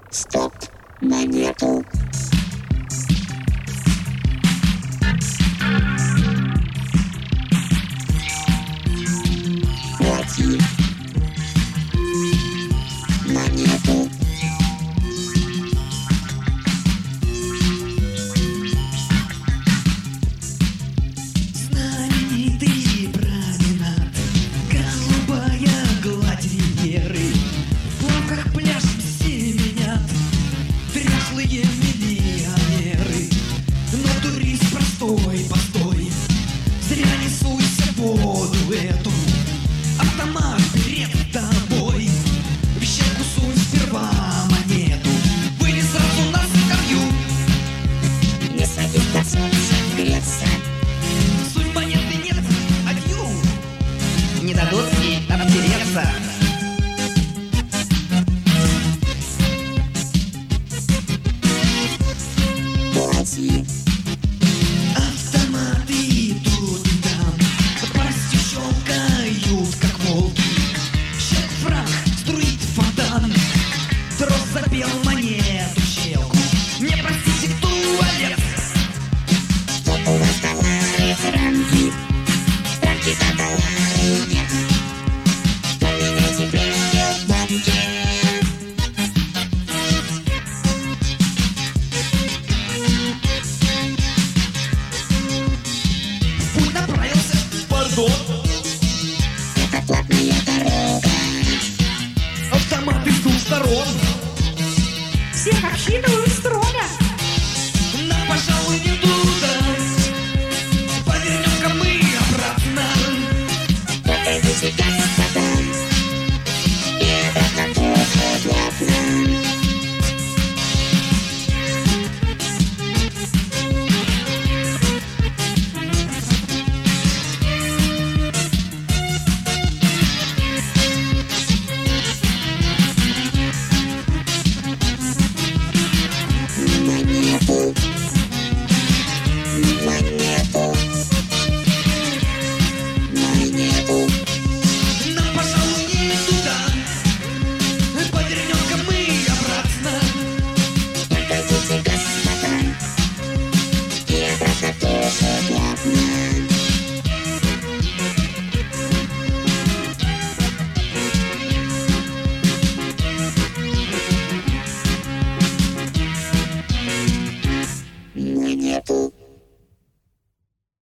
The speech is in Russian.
Стоп, монету. Плати монету. Знаменитый променад, голубая гладь Венеры, в плавках пляж все менят дряхлые миллионеры. Но турист простой, постой, зря не суйся в воду эту. Автомат перед тобой, в щелку сунь сперва монету. Вылез сразу на скамью, Не садись до солнца греться. суть монеты нет, адью. Не дадут ей обтереться. Плати Автоматы тут и там пастью щелкают, как волки. Щелк фраг, струит фонтан, трос запел монету в щелку. Не простите, туалет. что у вас доллары, франки. Франки-то доллары нет. Поменяйте премию в банке. В путь направился, пардон. Это платная дорога. Автоматы с двух сторон. Всех обсчитываю строго. Нам, пожалуй, не туда. Повернем-ка мы обратно. Покажите, как